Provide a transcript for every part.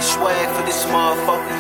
swag for this motherfucker.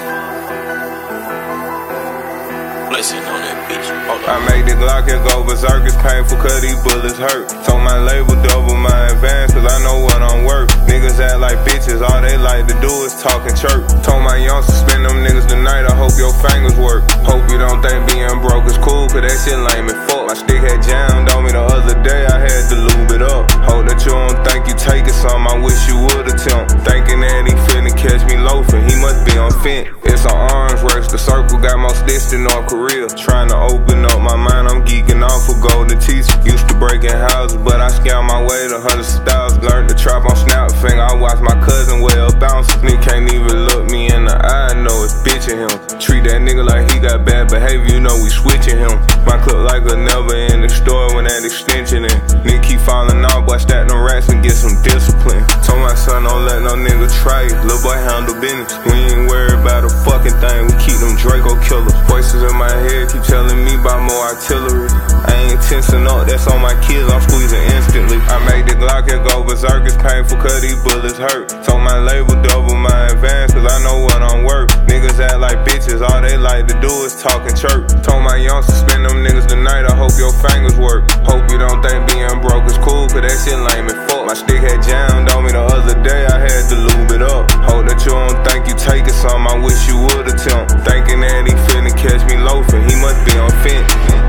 Listen on that bitch. I made the Glock and go berserk, it's painful cause these bullets hurt. Told my label double my advance cause I know what I'm worth. Niggas act like bitches, all they like to do is talk and chirp. Told my youngsters spend them niggas tonight, I hope your fingers work. Hope you don't think being broke is cool cause that shit lame and fuck. My stick had jammed on me the other day, I had to lube it up. Hope that you don't think you taking some, I wish you would attempt. Thinking that he finna catch me loafing, he must be on fent. It's an arms race, the circle got more sticks than North Korea. Trying to open up my mind, I'm geeking off for golden teeth. Used to breaking houses, but I scammed my way to hundreds of thousands. Learned to trap on Snapfinger, I watch my cousin well bounce. Nigga can't even look me in the eye, I know it's bitching him. Treat that nigga like he got bad behavior, you know we switching him. My clip like a never in the store when that extension in. Nigga keep falling off, boy stack them rats and get some discipline. Told my son don't let no nigga try you, little boy handle business. We ain't worried about a fucking thing, we keep them Draco killers. Voices in my head keep telling me about more artillery. I ain't tensing up, that's on my kids, I'm squeezing instantly. I made the Glock and go berserk, it's painful cause these bullets hurt. Told my label double my advance cause I know what I'm worth. Niggas act like bitches, all they like to do is talk and chirp. Told my youngsters spend them niggas tonight, I hope your fingers work. Hope you don't think being broke is cool cause that shit lame and fuck. My stick had jammed on me the other day, I had to lube it up. Hope that you don't think you taking some, I wish you would attempt. Thinking that he finna catch me loafing, he must be on fent.